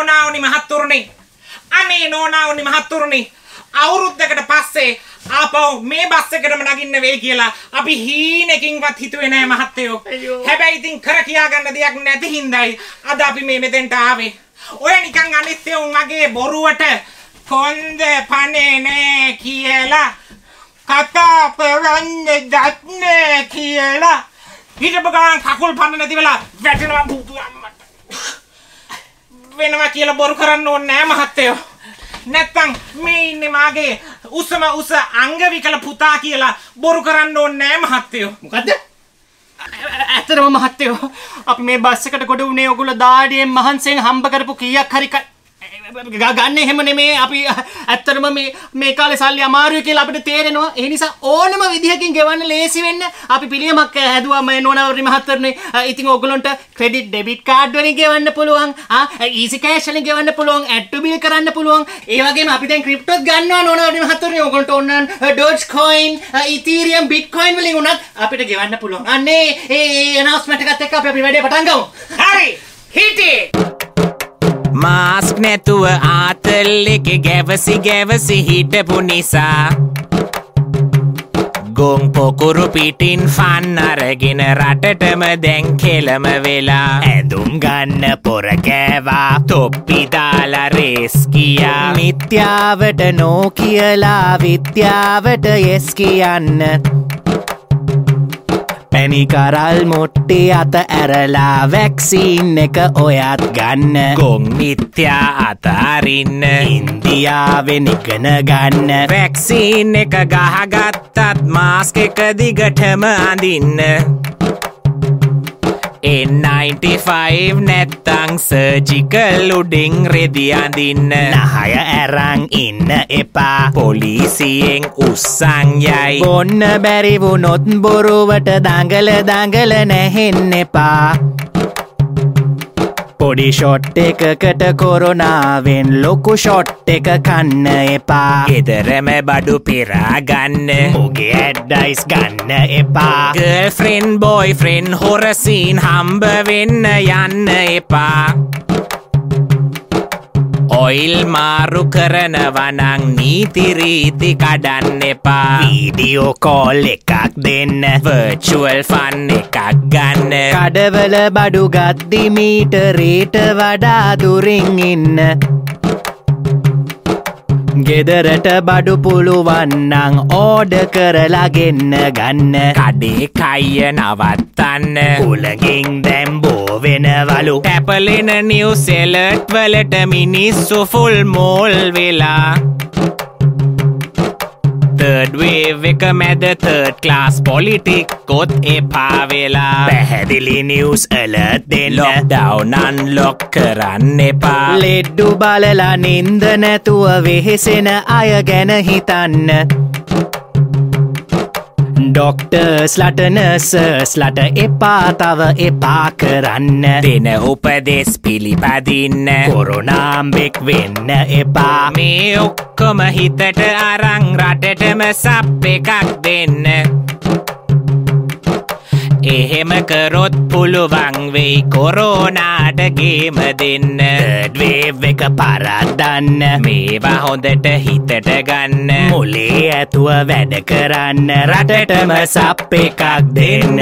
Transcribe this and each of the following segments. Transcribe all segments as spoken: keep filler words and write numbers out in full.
නෝනාවනි මහත්තුරුනි. අනේ නෝනාවනි මහත්තුරුනි. අවුරුද්දකට පස්සේ ආපහු මේ බස් එකටම නගින්න වෙයි කියලා අපි හීනකින්වත් හිතුවේ නෑ මහත්තයෝ. හැබැයි ඉතින් කර කියා ගන්න දෙයක් නැති හින්දායි අද අපි මේ මෙතෙන්ට ආවේ. ඔය නිකන් අනිත්‍ය උන් වගේ බොරුවට කොන්ද පනේ නෑ කියලා කතා කරන්නේ දන්නේ කියලා හිටපු ගමන් කකුල් පන්න නැති වෙලා වැටෙනවා බුදු අම්මට. වෙනවා කියලා බොරු කරන්න ඕනේ නෑ මහත්තයෝ. නැත්තම් මේ ඉන්නේ මාගේ උසම උස අංගවිකල පුතා කියලා බොරු කරන්න ඕනේ නෑ මහත්තයෝ. මොකද්ද? ඇත්තටම මහත්තයෝ අපි මේ බස් එකට කොට උනේ ඔයගොල්ලෝ දාඩියෙන් මහන්සියෙන් හම්බ කරපු කීයක් හරි ගන්න එහෙම නෙමේ. අපි ඇත්තටම මේ මේ කාලේ සල්ලි අමාරුයි කියලා අපිට තේරෙනවා. ඒ නිසා ඕනම විදිහකින් ගෙවන්න ලේසි වෙන්න අපි පිළියමක් හැදුවා මේ නෝනාවරි මහත්තයනේ. ඉතින් ඔයගොල්ලන්ට ක්‍රෙඩිට් ඩෙබිට් කාඩ් වලින් ගෙවන්න පුළුවන්. ආ ඊසි කෑෂ් වලින් ගෙවන්න පුළුවන්. ඇඩ් ටු බිල් කරන්න පුළුවන්. ඒ වගේම අපි දැන් ක්‍රිප්ටෝත් ගන්නවා නෝනාවරි මහත්තයනේ. ඔයගොල්ලන්ට ඕන නම් ඩොජ් කොයින්, ඉතීරියම්, බිට්කොයින් වලින් උනත් අපිට ගෙවන්න පුළුවන්. අන්නේ ඒ ඇනවුස්මන්ට් එකත් එක්ක අපි අපි වැඩේ පටන් ගමු. හරි. හිටේ. මාස්ක් නැතුව ආතල් එකේ ගැවසි ගැවසි හිටපු නිසා ගොන් පොකුරු පිටින් ෆන් අරගෙන රටටම දැන් කෙලම වෙලා ඇඳුම් ගන්න පොර කෑවා තොප්පි දාලා රේස් ගියා මිත්‍යාවට නෝ කියලා විද්‍යාවට yes කියන්න පැණි කරල් මොට්ටි අත ඇරලා වැක්සීන් එක ඔයත් ගන්න ගොන් මිත්‍යා අත අරින්න ඉන්දියාවෙන් ඉගෙන ගන්න වැක්සීන් එක ගහගත්තත් මාස්ක් එක දිගටම අඳින්න N ninety-five නැත්තං සර්ජිකල් උඩින් රෙදි අඳින්න නහය ඇරන් ඉන්න එපා පොලිසියෙන් උස්සන් යයි බොන්න බැරි වුණොත් බොරුවට දඟල දඟල නැහෙන්න එපා පොඩි ෂොට් එකකට කොරෝනාවෙන් ලොකු ෂොට් එක කන්න එපා ගෙදරම බඩු පෙරා ගන්න මුගේ ඇඩ්ඩයිස් ගන්න එපා ගර්ල්ෆ්‍රෙන්ඩ් බොයිෆ්‍රෙන්ඩ් හොර සීන් හම්බ වෙන්න යන්න එපා ඔයිල් මාරු කරනවා නම් නීති රීති කඩන්න එපා වීඩියෝ කෝල් එකක් දෙන්න වර්චුවල් ෆන් එකක් ගන්න කඩවල බඩු ගද්දි මීටරේට වඩා දුරින් ඉන්න ගෙදරට බඩු පුළුවන් නම් ඕඩර් කරලා ගෙන්න ගන්න කඩේ කය නවත්තන්න උලකින් දැන් බෝ වෙනවලු පැපලෙන නිවුස් එලර්ට් වලට මිනිස්සු ෆුල් මෝල් වෙලා third wave එක මැද third class politics කොත් එපා වෙලා පැහැදිලි නිවුස් alert දෙන්න lockdown unlock කරන්න එපා ලෙඩ්ඩු බලලා නින්ද නැතුව වෙහෙසෙන අය ගැන හිතන්න ඩොක්ටර්ස්ලට නර්සස්ලට එපා තව එපා කරන්න දෙන උපදෙස් පිළිපදින්න කොරෝනාම්බෙක් වෙන්න එපා මේ ඔක්කොම හිතට අරන් රටටම සප් එකක් දෙන්න එහෙම කරොත් පුළුවන් වෙයි කොරෝනාට ගේම දෙන්න third wave එක පරද්දන්න මේවා හොඳට හිතට ගන්න මොලේ ඇතුව වැඩ කරන්න රටටම සප් එකක් දෙන්න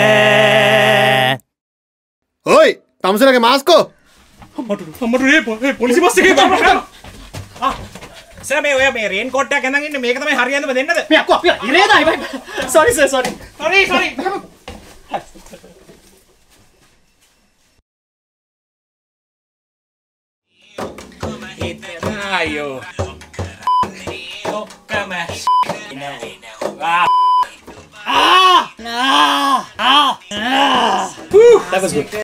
ඔයි තමුසලගේ මාස්කෝ අම්මට අම්මට ඒ පොලිසි බස් එකේ බලන්න ආ සර් මේ ඔය මේ රේන් කෝට් එකක් අඳන් ඉන්නේ මේක තමයි හරියටම දෙන්නද මේ අක්කෝ අපි ඉරේදයි sorry sir sorry sorry sorry Ayo. Oh, come on. Ah. Ah. Ah. Ah. That was good.